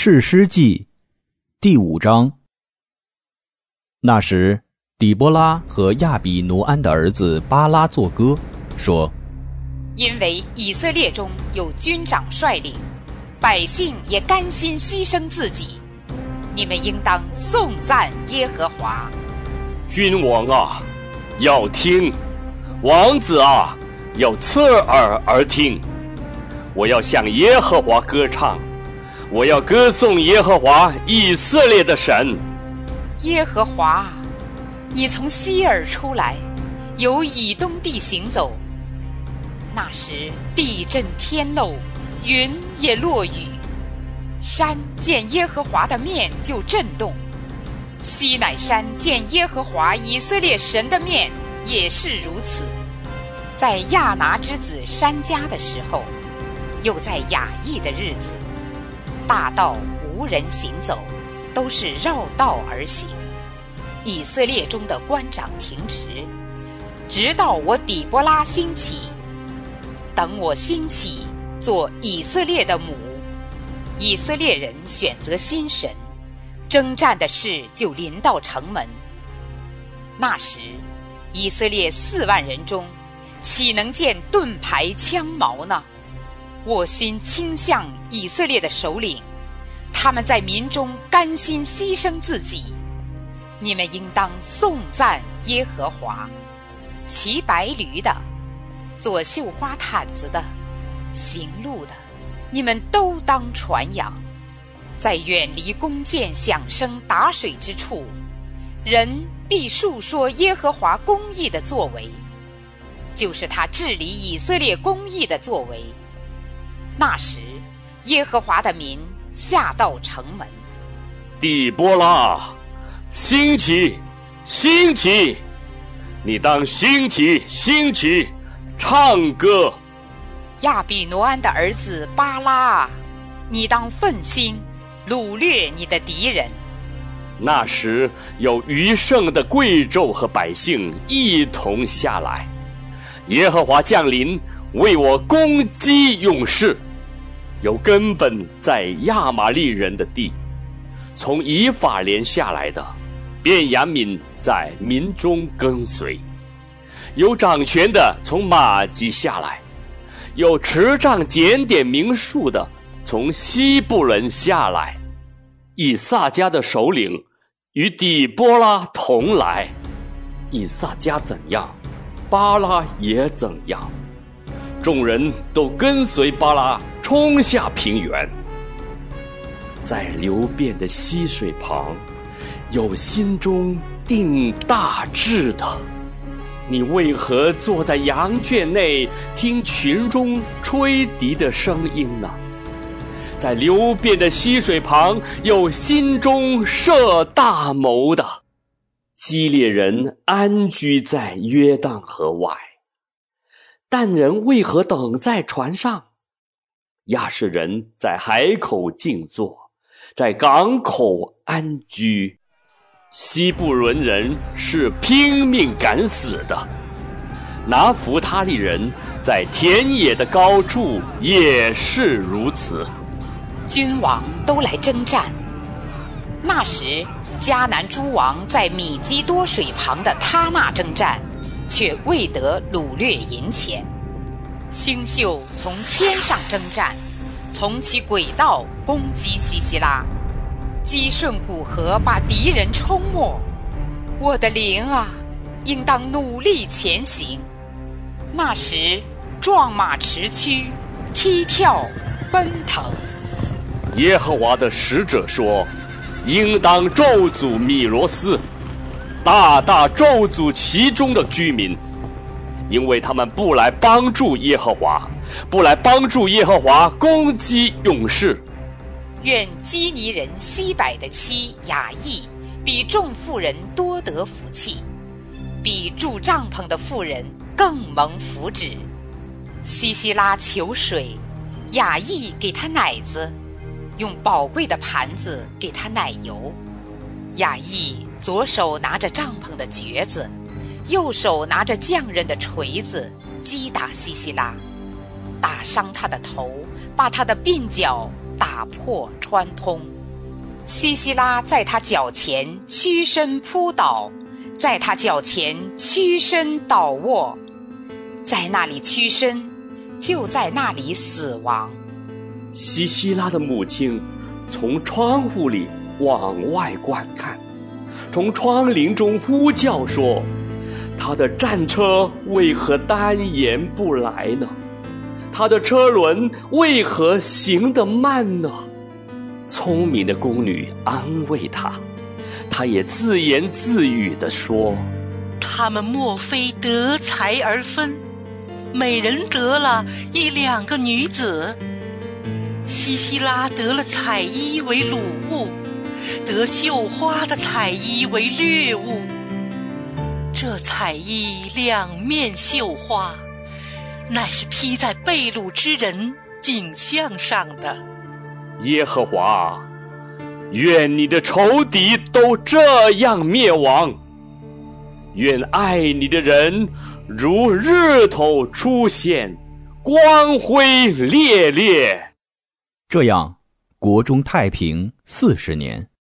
士师记第5章。那时底波拉和亚比挪安的儿子巴拉作歌，说： 因为以色列中有军长率领，百姓也甘心牺牲自己，你们应当颂赞耶和华。 君王啊，要听；王子啊，要侧耳而听。我要向耶和华歌唱，我要歌颂耶和华以色列的神。 耶和华，你从西珥出来，由以东地行走。那时地震天漏，云也落雨，山见耶和华的面就震动，西乃山见耶和华以色列神的面也是如此。在亚拿之子珊迦的时候，又在雅亿的日子，大道无人行走，都是绕道而行。以色列中的官长停职，直到我底波拉兴起。等我兴起，做以色列的母。以色列人选择新神，征战的事就临到城门。那时以色列4万人中，岂能见盾牌枪矛呢？我心倾向以色列的首领，他们在民中甘心牺牲自己，你们应当颂赞耶和华。骑白驴的，做绣花毯子的，行路的，你们都当传扬。在远离弓箭响声打水之处，人必述说耶和华公义的作为，就是他治理以色列公义的作为。那时耶和华的民下到城门。 底波拉，兴起，兴起！你当兴起，兴起，唱歌。 亚比挪安的儿子巴拉啊，你当奋心，掳掠你的敌人。 那时有余剩的贵胄和百姓一同下来，耶和华降临，为我攻击勇士。有根本在亚玛利人的地，从以法莲下来的，便雅悯在民中跟随。有掌权的从马吉下来，有持杖检点民数的从西布伦下来。以萨迦的首领与底波拉同来，以萨迦怎样，巴拉也怎样。众人都跟随巴拉冲下平原。在流变的溪水旁，有心中定大志的，你为何坐在羊圈内，听群中吹笛的声音呢？在流变的溪水旁，有心中设大谋的。基列人安居在约旦河外，但人为何等在船上？亚士人在海口静坐，在港口安居。西布伦人是拼命赶死的，拿弗他利人在田野的高处也是如此。 君王都来征战。那时迦南诸王在米基多水旁的他那征战，却未得掳掠银钱。星宿从天上征战，从其轨道攻击西西拉，激顺古河，把敌人冲没。我的灵啊，应当努力前行。那时壮马驰驱，踢跳奔腾。 耶和华的使者说，应当咒诅米罗斯，大大咒诅其中的居民，因为他们不来帮助耶和华，不来帮助耶和华攻击勇士。 愿基尼人西柏的妻雅亿比众妇人多得福气，比住帐篷的妇人更蒙福祉。西西拉求水，雅亿给他奶子，用宝贵的盘子给他奶油。雅亿左手拿着帐篷的橛子，右手拿着匠人的锤子，击打西西拉，打伤他的头，把他的鬓角打破穿通。 西西拉在他脚前屈身扑倒，在他脚前屈身倒卧，在那里屈身，就在那里死亡。 西西拉的母亲从窗户里往外观看，从窗棂中呼叫说，他的战车为何单言不来呢？他的车轮为何行得慢呢？聪明的宫女安慰他，他也自言自语地说， 他们莫非得财而分，每人得了1-2个女子？西西拉得了彩衣为掳物，得绣花的彩衣为掠物。这彩衣2面绣花，乃是披在被掳之人颈项上的。 耶和华，愿你的仇敌都这样灭亡，愿爱你的人如日头出现，光辉烈烈。 这样，国中太平40年。